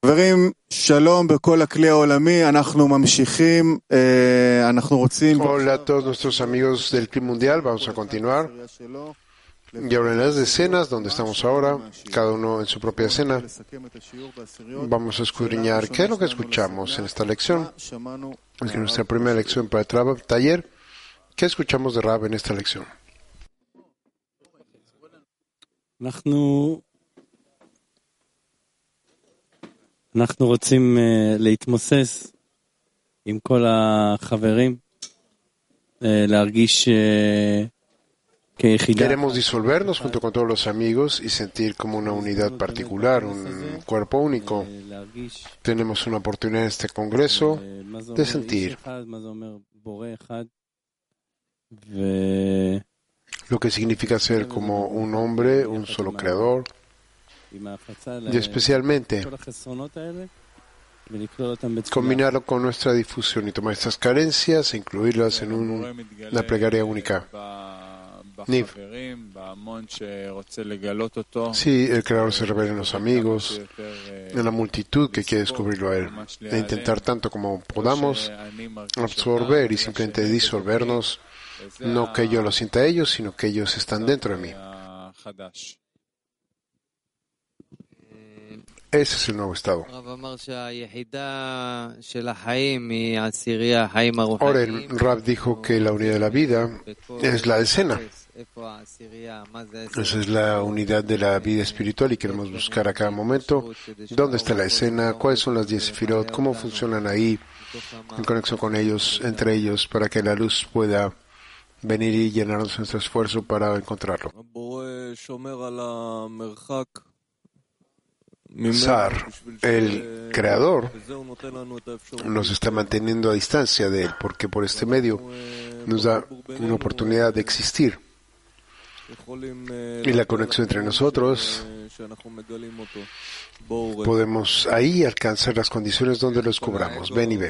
חברים, שלום בכל הכלי העולמי, אנחנו ממשיכים, אנחנו רוצים... Hola a todos nuestros amigos del Club Mundial, vamos a continuar. Y ahora en las decenas, donde estamos ahora, cada uno en su propia escena, vamos a escudriñar qué es lo que escuchamos en esta lección. Es que nuestra primera lección para el taller, ¿qué escuchamos de Rab en esta lección? אנחנו רוצים להתמוסס עם כל החברים, להרגיש כיחידה. Queremos disolvernos junto con todos los amigos y sentir como una unidad particular, un cuerpo único. Tenemos una oportunidad en este congreso de sentir lo que significa ser como un hombre, un solo creador. Y especialmente combinarlo con nuestra difusión y tomar estas carencias e incluirlas en una plegaria única. Niv. Sí, el Creador se revela en los amigos, en la multitud que quiere descubrirlo a Él, e intentar tanto como podamos absorber y simplemente disolvernos, no que yo lo sienta a ellos, sino que ellos están dentro de mí. Ese es el nuevo estado. Ahora el Rab dijo que la unidad de la vida es la decena. Esa es la unidad de la vida espiritual y queremos buscar a cada momento dónde está la escena, cuáles son las 10 sefirot, cómo funcionan ahí, en conexión con ellos, entre ellos, para que la luz pueda venir y llenarnos nuestro esfuerzo para encontrarlo. Sar, el Creador, nos está manteniendo a distancia de Él, porque por este medio nos da una oportunidad de existir. Y la conexión entre nosotros, podemos ahí alcanzar las condiciones donde lo descubramos. Ven y ve.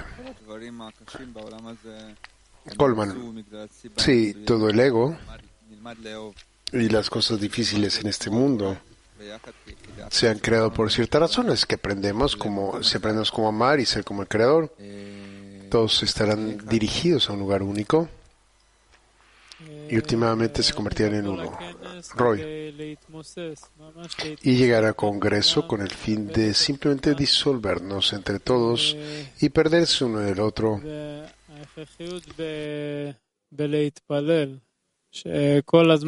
Coleman, sí, todo el ego y las cosas difíciles en este mundo se han creado por ciertas razones, que aprendemos si aprendemos cómo amar y ser como el Creador, todos estarán dirigidos a un lugar único y últimamente se convertirán en uno. Roy. Y llegar al Congreso con el fin de simplemente disolvernos entre todos y perderse uno del otro. Y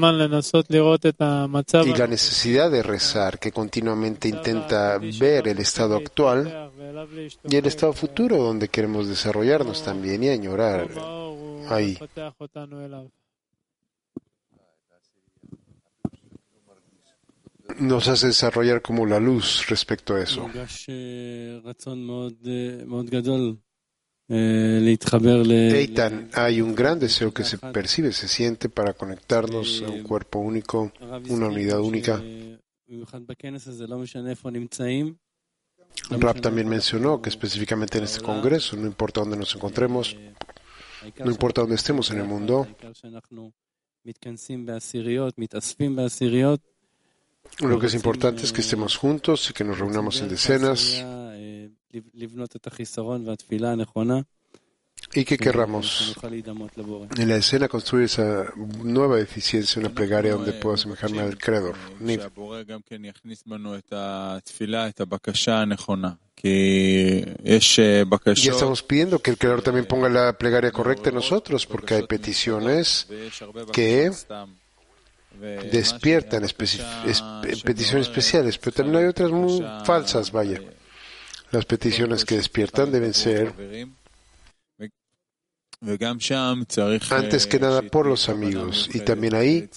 la necesidad de rezar, que continuamente intenta ver el estado actual y el estado futuro donde queremos desarrollarnos también y añorar ahí. Nos hace desarrollar como la luz respecto a eso. Eitan, hay un gran deseo que se percibe, se siente para conectarnos a un cuerpo único, una unidad única. Rab también mencionó que específicamente en este congreso, no importa dónde nos encontremos, no importa dónde estemos en el mundo, lo que es importante es que estemos juntos y que nos reunamos en decenas y que querramos en la escena construir esa nueva deficiencia, una plegaria donde pueda asemejarme al Creador. Niv. Ya estamos pidiendo que el Creador también ponga la plegaria correcta en nosotros, porque hay peticiones que despiertan peticiones especiales, pero también hay otras muy falsas, vaya. Las peticiones que despiertan deben ser antes que nada por los amigos, y también ahí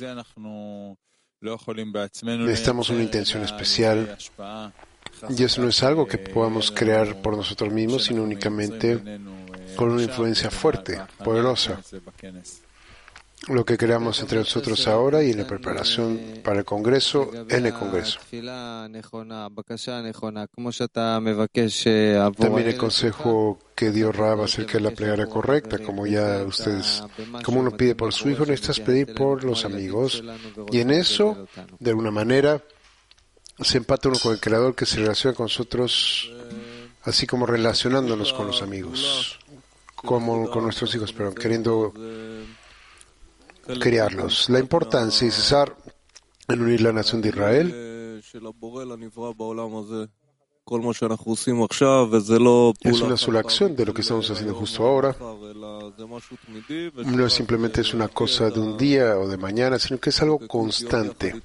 necesitamos una intención especial, y eso no es algo que podamos crear por nosotros mismos, sino únicamente con una influencia fuerte, poderosa. Lo que creamos entre nosotros ahora y en la preparación para el Congreso, en el Congreso. También el consejo que dio Rab acerca de la plegaria correcta, como ya ustedes, como uno pide por su hijo, necesitas pedir por los amigos, y en eso, de alguna manera, se empata uno con el Creador que se relaciona con nosotros así como relacionándonos con los amigos, como con nuestros hijos, pero queriendo criarlos. La importancia y cesar en unir la nación de Israel es una sola acción de lo que estamos haciendo justo ahora. No simplemente es una cosa de un día o de mañana, sino que es algo constante.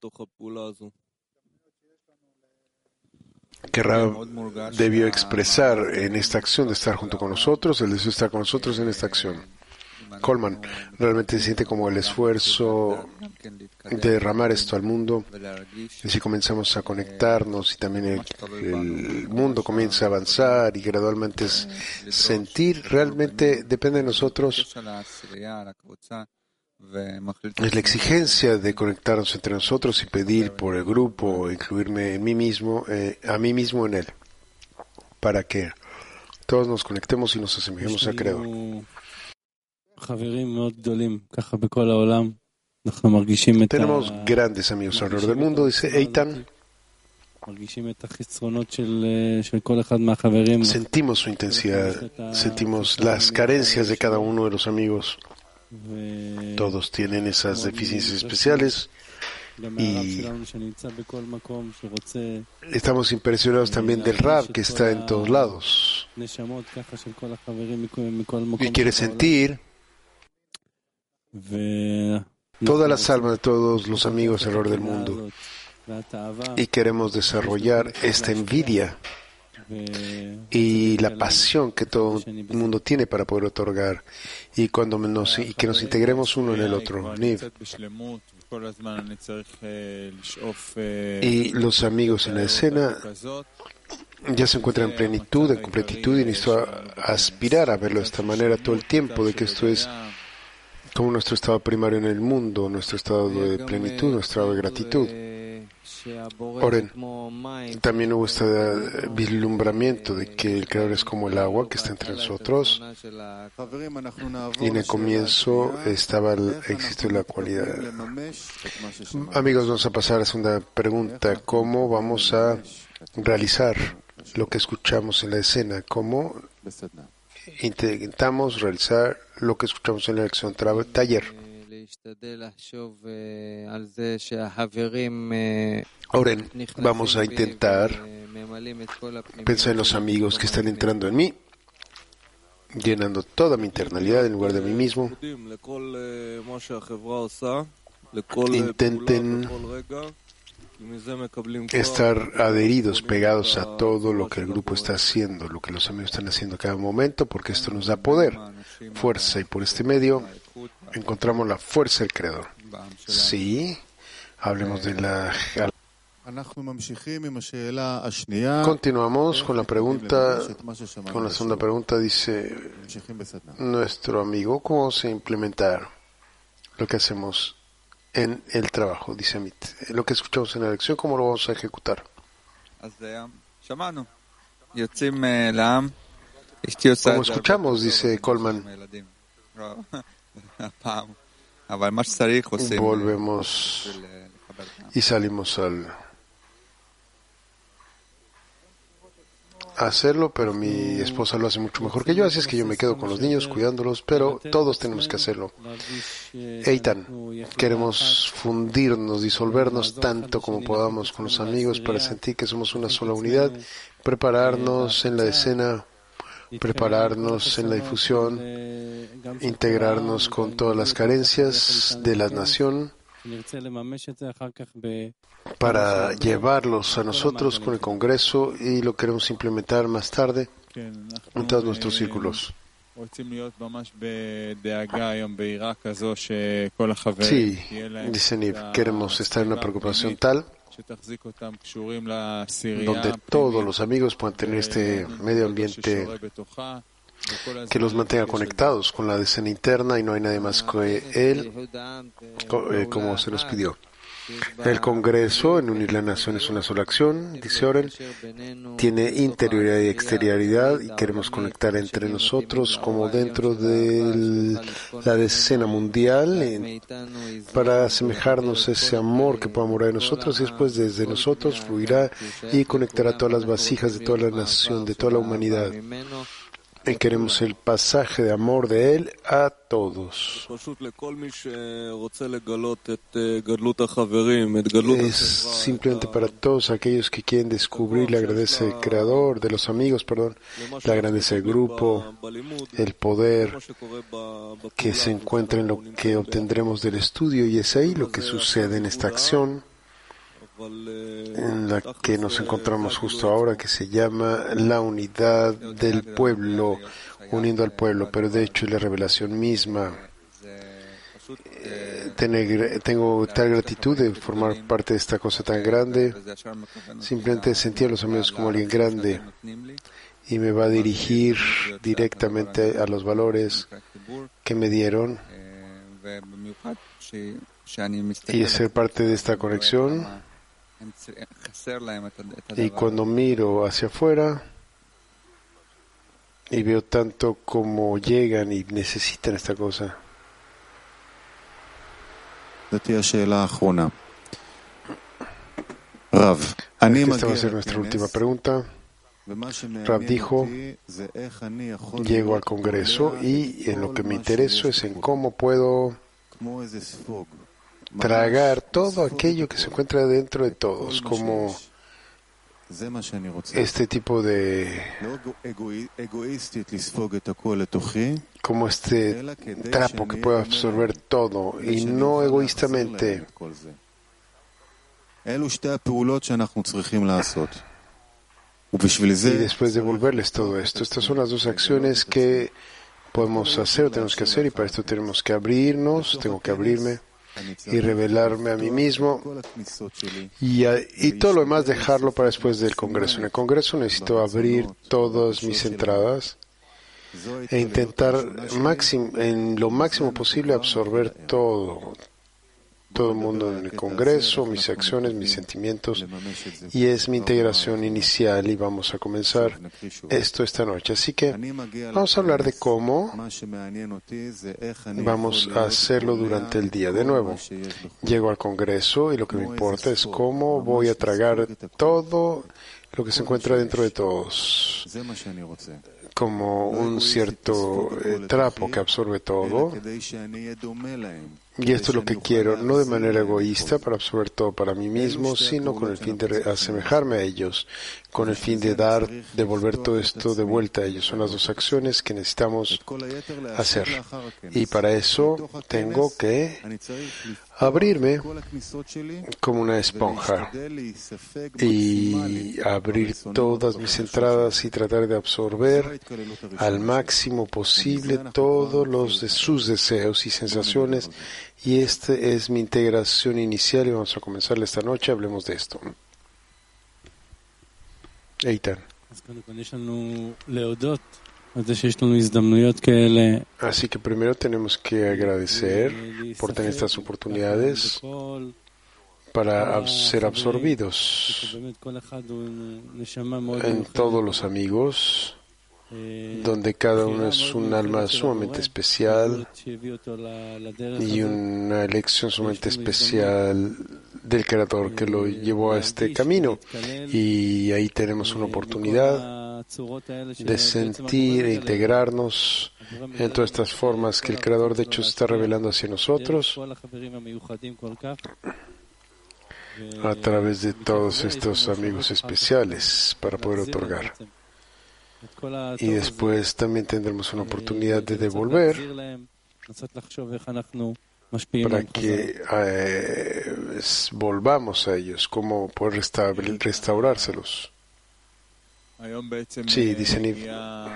Que Rab debió expresar en esta acción de estar junto con nosotros, el deseo de estar con nosotros en esta acción. Coleman realmente se siente como el esfuerzo de derramar esto al mundo, y si comenzamos a conectarnos y también el mundo comienza a avanzar y gradualmente sentir, realmente depende de nosotros. Es la exigencia de conectarnos entre nosotros y pedir por el grupo, incluirme en mí mismo, a mí mismo en él, para que todos nos conectemos y nos asemejemos al Creador. Tenemos grandes amigos alrededor del mundo, dice Eitan. Sentimos su intensidad, sentimos las carencias de cada uno de los amigos. Todos tienen esas deficiencias especiales y estamos impresionados también del Rab que está en todos lados y quiere sentir todas las almas de todos los amigos alrededor del mundo y queremos desarrollar esta envidia y la pasión que todo el mundo tiene para poder otorgar y cuando que nos integremos uno en el otro. Niv. Y los amigos en la escena ya se encuentran en plenitud, en completitud y necesito aspirar a verlo de esta manera todo el tiempo, de que esto es como nuestro estado primario en el mundo, nuestro estado de plenitud, nuestro estado de gratitud. Oren, también hubo este vislumbramiento de que el Creador es como el agua que está entre nosotros y en el comienzo existe la cualidad. Amigos, vamos a pasar a la segunda pregunta. ¿Cómo vamos a realizar lo que escuchamos en la escena? ¿Cómo intentamos realizar lo que escuchamos en la lección taller? Ahora vamos a intentar pensar en los amigos que están entrando en mí, llenando toda mi internalidad en lugar de mí mismo. Intenten estar adheridos, pegados a todo lo que el grupo está haciendo, lo que los amigos están haciendo a cada momento, porque esto nos da poder, fuerza, y por este medio encontramos la fuerza del Creador. Sí, hablemos de la... Continuamos con la pregunta, con la segunda pregunta, dice nuestro amigo, ¿cómo se implementar lo que hacemos en el trabajo? Dice Amit, lo que escuchamos en la lección, ¿cómo lo vamos a ejecutar? Como escuchamos, dice Coleman, volvemos y salimos a hacerlo, pero mi esposa lo hace mucho mejor que yo, así es que yo me quedo con los niños cuidándolos, pero todos tenemos que hacerlo. Eitan, queremos fundirnos, disolvernos tanto como podamos con los amigos para sentir que somos una sola unidad, prepararnos en la escena, prepararnos en la difusión, integrarnos con todas las carencias de la nación para llevarlos a nosotros con el Congreso y lo queremos implementar más tarde en todos nuestros círculos. Sí, dice Niv, queremos estar en una preocupación tal donde todos los amigos puedan tener este medio ambiente que los mantenga conectados con la escena interna y no hay nadie más que Él, como se nos pidió. El Congreso en unir la nación es una sola acción, dice Oren, tiene interioridad y exterioridad y queremos conectar entre nosotros como dentro de la escena mundial para asemejarnos a ese amor que pueda morar en nosotros y después desde nosotros fluirá y conectará todas las vasijas de toda la nación, de toda la humanidad. Y queremos el pasaje de amor de Él a todos. Es simplemente para todos aquellos que quieren descubrir la grandeza del Creador, de los amigos, la grandeza del grupo, el poder que se encuentra en lo que obtendremos del estudio, y es ahí lo que sucede en esta acción en la que nos encontramos justo ahora, que se llama la unidad del pueblo, uniendo al pueblo, pero de hecho es la revelación misma. Tengo tal gratitud de formar parte de esta cosa tan grande. Simplemente sentir a los amigos como alguien grande y me va a dirigir directamente a los valores que me dieron, y de ser parte de esta conexión. Y cuando miro hacia afuera y veo tanto como llegan y necesitan esta cosa. Esta va a ser nuestra última pregunta. Rav dijo, llego al Congreso y en lo que me intereso es en cómo puedo tragar todo aquello que se encuentra dentro de todos, como este tipo de, como este trapo que puede absorber todo y no egoístamente. Y después devolverles todo esto. Estas son las dos acciones que podemos hacer o tenemos que hacer, y para esto tenemos que abrirnos, tengo que abrirme y revelarme a mí mismo, y todo lo demás dejarlo para después del Congreso. En el Congreso necesito abrir todas mis entradas e intentar en lo máximo posible absorber todo el mundo en el Congreso, mis acciones, mis sentimientos, y es mi integración inicial, y vamos a comenzar esto esta noche. Así que vamos a hablar de cómo vamos a hacerlo durante el día. De nuevo, llego al Congreso y lo que me importa es cómo voy a tragar todo lo que se encuentra dentro de todos, como un cierto trapo que absorbe todo. Y esto es lo que quiero, no de manera egoísta para absorber todo para mí mismo, sino con el fin de asemejarme a ellos, con el fin de devolver todo esto de vuelta a ellos. Son las dos acciones que necesitamos hacer. Y para eso tengo que abrirme como una esponja y abrir todas mis entradas y tratar de absorber al máximo posible todos de sus deseos y sensaciones. Y esta es mi integración inicial y vamos a comenzar esta noche. Hablemos de esto. Eitan. Así que primero tenemos que agradecer por tener estas oportunidades para ser absorbidos en todos los amigos, donde cada uno es un alma sumamente especial y una elección sumamente especial del Creador que lo llevó a este camino. Y ahí tenemos una oportunidad de sentir e integrarnos en todas estas formas que el Creador de hecho se está revelando hacia nosotros a través de todos estos amigos especiales para poder otorgar. Y después también tendremos una oportunidad de devolver para que volvamos a ellos, cómo poder restaurárselos. Sí, dice Niv,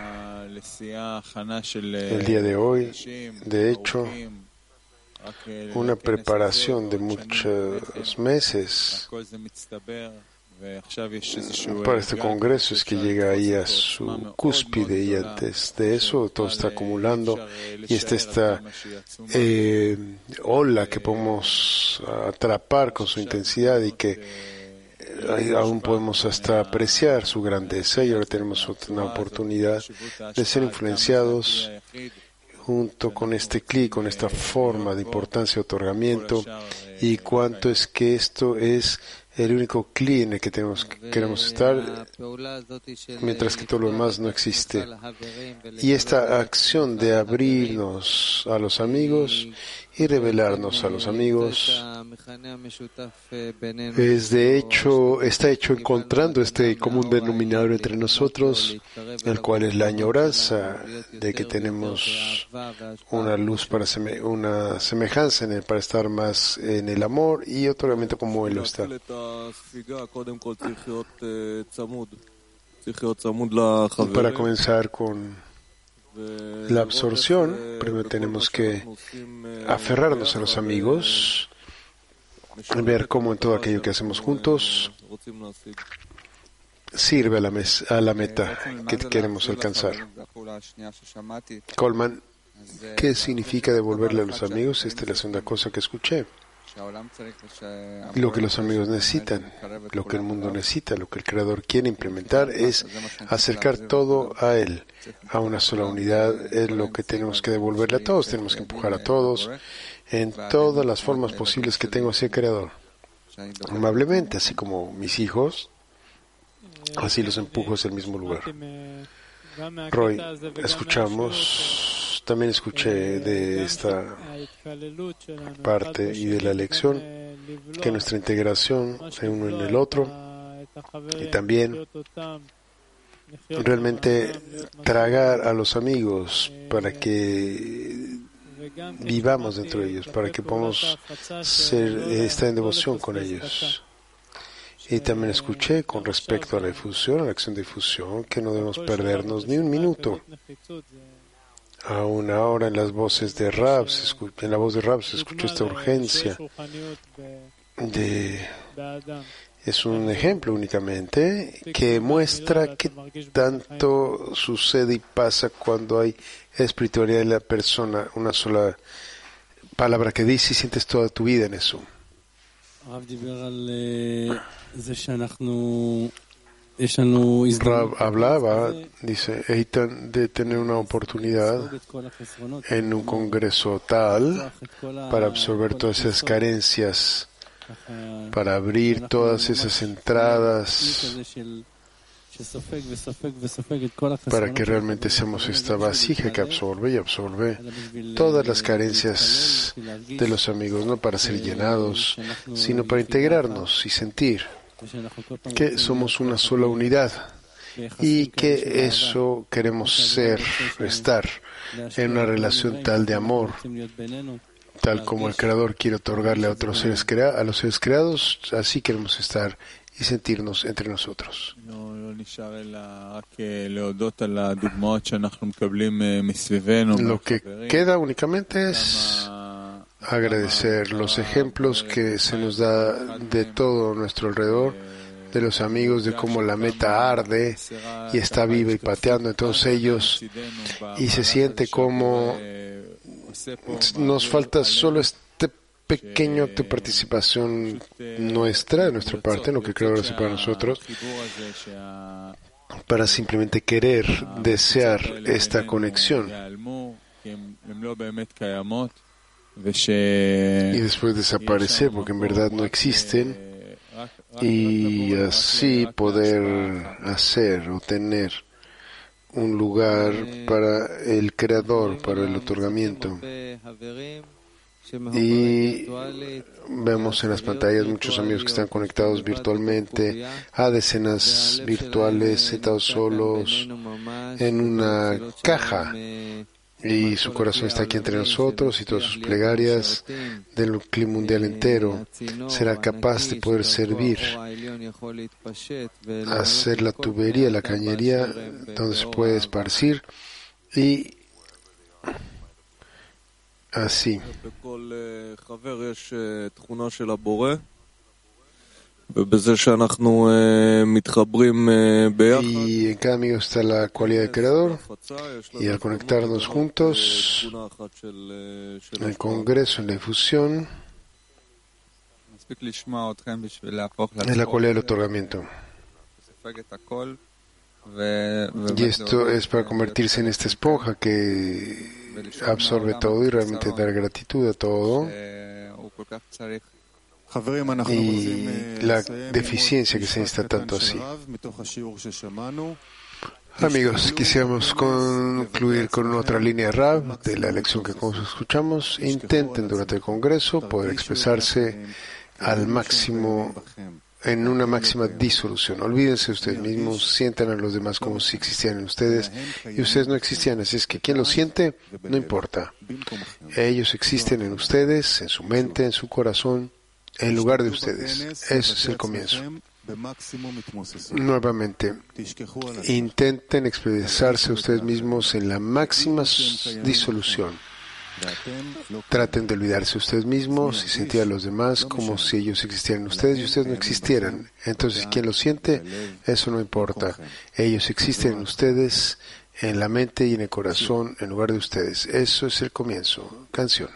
el día de hoy, de hecho, una preparación de muchos meses para este congreso es que llega ahí a su cúspide y antes de eso todo está acumulando y esta ola que podemos atrapar con su intensidad y que aún podemos hasta apreciar su grandeza y ahora tenemos una oportunidad de ser influenciados junto con este clic, con esta forma de importancia de otorgamiento y cuánto es que esto es el único clic en el que queremos estar, mientras que todo lo demás no existe. Y esta acción de abrirnos a los amigos y revelarnos a los amigos está hecho encontrando este común denominador entre nosotros, el cual es la añoranza de que tenemos una luz una semejanza en él para estar más en el amor y otorgamiento como él lo está. Para comenzar con la absorción, primero tenemos que aferrarnos a los amigos, ver cómo en todo aquello que hacemos juntos sirve a la meta que queremos alcanzar. Coleman, ¿qué significa devolverle a los amigos? Esta es la segunda cosa que escuché. Lo que los amigos necesitan, lo que el mundo necesita, lo que el Creador quiere implementar es acercar todo a Él, a una sola unidad. Es lo que tenemos que devolverle a todos, tenemos que empujar a todos en todas las formas posibles que tengo hacia el Creador. Amablemente, así como mis hijos, así los empujo hacia el mismo lugar. Roy, también escuché de esta parte y de la lección que nuestra integración en uno en el otro y también realmente tragar a los amigos para que vivamos dentro de ellos, para que podamos estar en devoción con ellos. Y también escuché con respecto a la difusión, a la acción de difusión, que no debemos perdernos ni un minuto. Aún ahora en las voces de Rab, en la voz de Rab se escuchó esta urgencia. Es un ejemplo únicamente que muestra qué tanto sucede y pasa cuando hay espiritualidad en la persona, una sola palabra que dices y sientes toda tu vida en eso. Rab hablaba, dice, Eitan, de tener una oportunidad en un congreso tal para absorber todas esas carencias, para abrir todas esas entradas, para que realmente seamos esta vasija que absorbe y absorbe todas las carencias de los amigos, no para ser llenados, sino para integrarnos y sentir que somos una sola unidad y que eso queremos estar en una relación tal de amor, tal como el Creador quiere otorgarle a los seres creados, así queremos estar y sentirnos entre nosotros. Lo que queda únicamente es agradecer los ejemplos que se nos da de todo nuestro alrededor, de los amigos, de cómo la meta arde y está viva y pateando en todos ellos, y se siente como nos falta solo pequeña participación nuestra, de nuestra parte, en lo que el Creador hace para nosotros, para simplemente querer, desear esta conexión. Y después desaparecer, porque en verdad no existen, y así poder hacer o tener un lugar para el Creador, para el otorgamiento. Y vemos en las pantallas muchos amigos que están conectados virtualmente a decenas virtuales, sentados solos en una caja. Y su corazón está aquí entre nosotros y todas sus plegarias del clima mundial entero será capaz de poder servir, hacer la tubería, la cañería donde se puede esparcir y así. Y en cada amigo está la cualidad del Creador, y al conectarnos juntos en el Congreso, en la difusión, es la cualidad del otorgamiento. Y esto es para convertirse en esta esponja que absorbe todo y realmente dar gratitud a todo. Y la deficiencia que se necesita tanto así. Amigos, quisiéramos concluir con otra línea Rav de la lección que escuchamos. Intenten durante el Congreso poder expresarse al máximo, en una máxima disolución. Olvídense de ustedes mismos, sientan a los demás como si existieran en ustedes y ustedes no existían. Así es que quien lo siente, no importa. Ellos existen en ustedes, en su mente, en su corazón, en lugar de ustedes. Ese es el comienzo. Nuevamente, intenten expresarse ustedes mismos en la máxima disolución. Traten de olvidarse ustedes mismos y sentir a los demás como si ellos existieran en ustedes y ustedes no existieran. Entonces, quien lo siente, eso no importa. Ellos existen en ustedes, en la mente y en el corazón, en lugar de ustedes. Eso es el comienzo. Canción.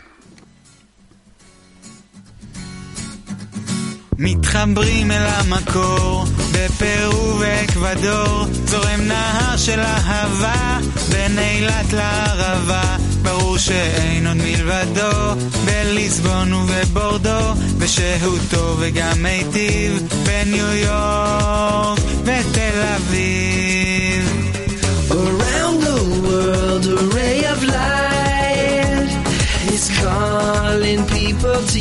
מתחברים אל המקור, בפרו ואקוודור, זורם נהר של אהבה, בין אילת לערבה, ברור שאין עוד מלבדו, בליסבון ובבורדו, ושהותו וגם מיטיב, בניו יורק ותל אביב. Around the world, a ray of light is calling people to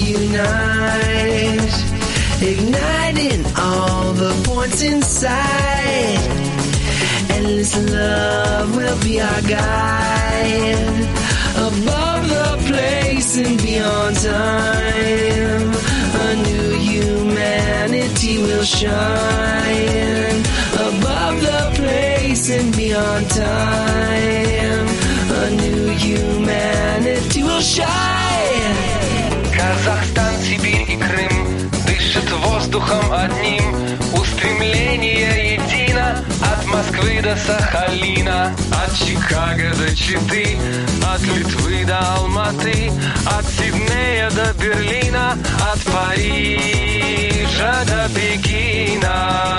unite, igniting all the points inside. Endless love will be our guide, above the place and beyond time. A new humanity will shine, above the place and beyond time. A new humanity will shine. Казахстан, Сибирь и Крым дышит воздухом одним, устремление едино от Москвы до Сахалина, от Чикаго до Читы, от Литвы до Алматы, от Сиднея до Берлина, от Парижа до Пекина.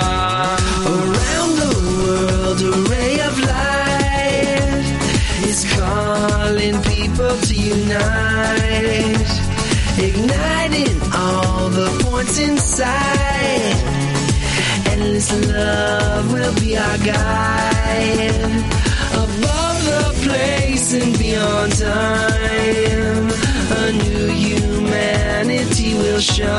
Around the world, a ray of light is calling people to unite, igniting all the points inside. Endless love will be our guide, above the place and beyond time. A new humanity will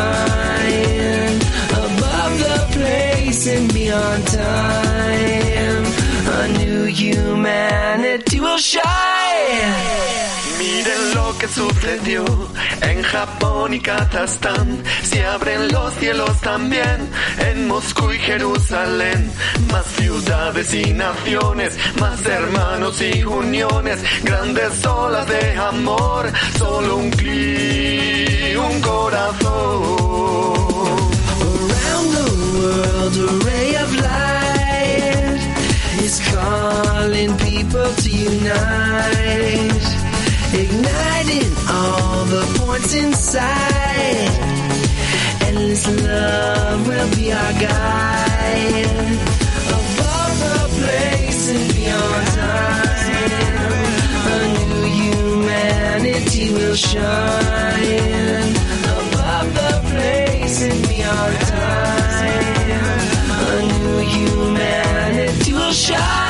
shine, above the place and beyond time. A new humanity will shine. Miren lo que sucedió en Japón y Kazajstán. Se abren los cielos también en Moscú y Jerusalén. Más ciudades y naciones, más hermanos y uniones, grandes olas de amor, solo un clic, un corazón. Around the world, a ray of light is calling people to unite, igniting all the points inside. Endless love will be our guide, above the place and beyond time. A new humanity will shine, above the place and beyond time. A new humanity will shine.